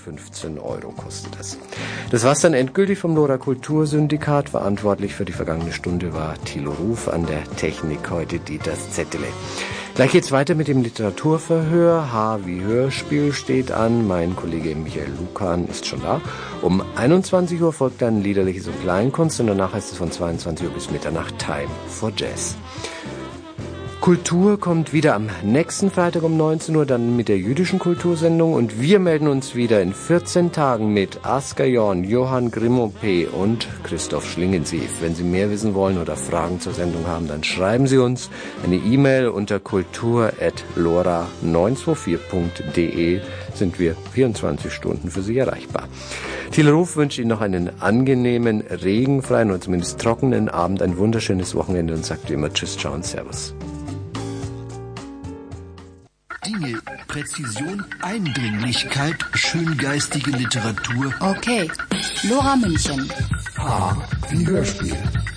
15 € kostet es. Das war's dann endgültig vom LoRa Kultursyndikat. Verantwortlich für die vergangene Stunde war Thilo Ruf, an der Technik heute Dieters Zettele. Gleich geht's weiter mit dem Literaturverhör. H wie Hörspiel steht an. Mein Kollege Michael Lukan ist schon da. Um 21 Uhr folgt dann Liederliches und Kleinkunst und danach heißt es von 22 Uhr bis Mitternacht Time for Jazz. Kultur kommt wieder am nächsten Freitag um 19 Uhr, dann mit der jüdischen Kultursendung und wir melden uns wieder in 14 Tagen mit Asker Jorn, Johann Grimmo-P. und Christoph Schlingensief. Wenn Sie mehr wissen wollen oder Fragen zur Sendung haben, dann schreiben Sie uns eine E-Mail unter kultur@lora924.de. Sind wir 24 Stunden für Sie erreichbar. Thilo Ruf wünscht Ihnen noch einen angenehmen, regenfreien und zumindest trockenen Abend, ein wunderschönes Wochenende und sagt wie immer Tschüss, ciao und Servus. Dinge, Präzision, Eindringlichkeit, schöngeistige Literatur. Okay, Lora München. H wie Hörspiel.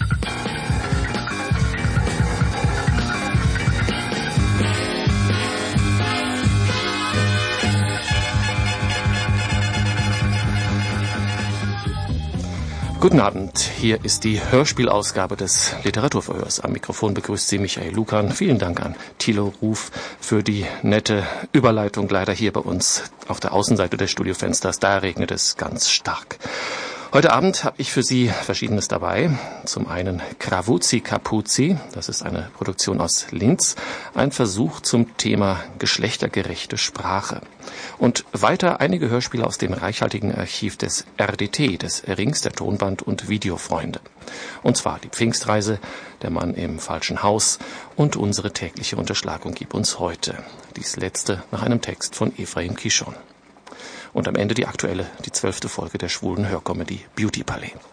Guten Abend, hier ist die Hörspielausgabe des Literaturverhörs. Am Mikrofon begrüßt Sie Michael Lukan. Vielen Dank an Thilo Ruf für die nette Überleitung. Leider hier bei uns auf der Außenseite des Studiofensters, da regnet es ganz stark. Heute Abend habe ich für Sie Verschiedenes dabei. Zum einen Kravuzzi Capuzzi, das ist eine Produktion aus Linz, ein Versuch zum Thema geschlechtergerechte Sprache. Und weiter einige Hörspiele aus dem reichhaltigen Archiv des RDT, des Rings der Tonband- und Videofreunde. Und zwar die Pfingstreise, der Mann im falschen Haus und unsere tägliche Unterschlagung gibt uns heute. Dies letzte nach einem Text von Ephraim Kishon. Und am Ende die aktuelle, die 12. Folge der schwulen Hörkomödie Beauty Palais.